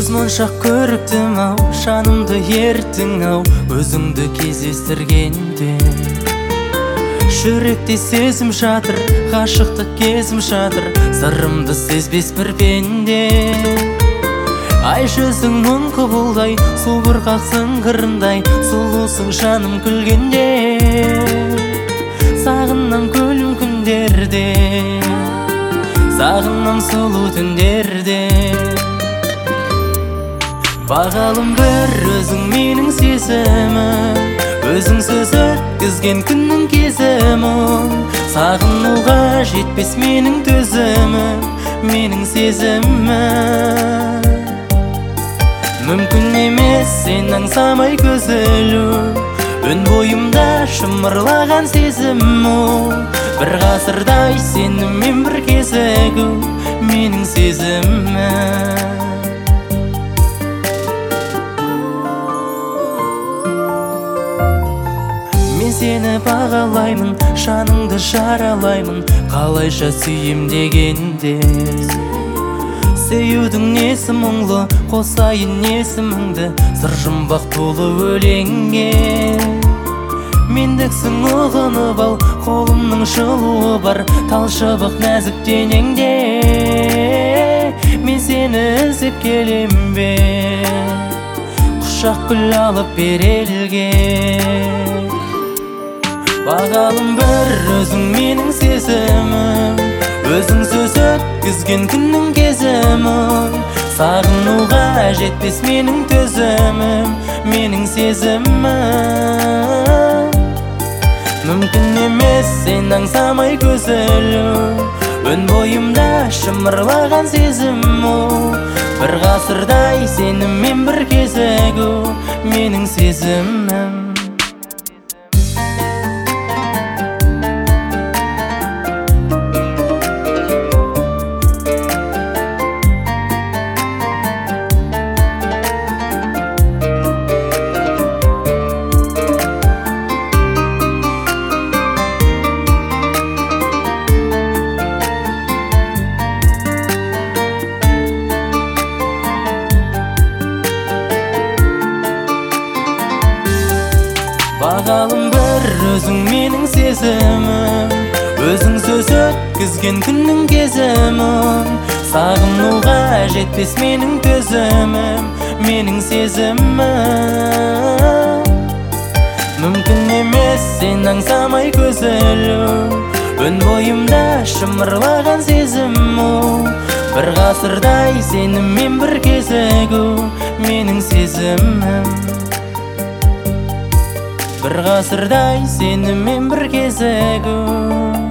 моншақ көріктім ау, жанымды ерттің ау, өзіңді кездестіргенде. Жүректе сезім жатыр, ғашықтық кезім жатыр, сырымды сезбес бір пенде. Ай жүзің мұң құбылдай, су бұрқақ сыңғырындай, сұлусың жаным күлгенде. Сағынам күлім күндерде, сағынам сұлу түндерде. Бағалым бір өзің менің сезімім, өзіңсіз өткізген күннің кезімін. Сағынуға жетпес менің төзімім, менің сезімім. Мүмкін емес сен аңсамай көз ілу, өн бойымда шымырлаған сезім ол. Бір ғасырдай сенімен бір кезігу, менің сезімім. Мен сені бағалаймын, жаныңды жаралаймын, қалайша сүйем дегенде. Сүйудің несі мұңлы, қосайын есіміңді, сыр жұмбақ толы өлеңге. Мендіксің ұғынып ал, қолымның жылуы бар, талшыбық нәзік денеңде. Мен сені іздеп келем бе, құшақ гүл алып бер елге. Бағалым бір өзің менің сезімім, өзіңсіз өткізген күннің кезімін. Сағынуға жетпес менің төзімім, менің сезімім. Мүмкін емес сен аңсамай көз ілу, өн бойымда шымырлаған сезім ол. Бір ғасырдай сенімен бір кезігу, менің сезімім. Бағалым бір өзің менің сезімім, өзіңсіз өткізген күннің кезімін. Сағынуға жетпес менің төзімім, менің сезімім. Мүмкін емес сен аңсамай көз ілу, өн бойымда шымырлаған сезім ол. Бір ғасырдай сенімен бір кезігу, менің сезімім. Бір ғасырдай сенімен бір кезігу.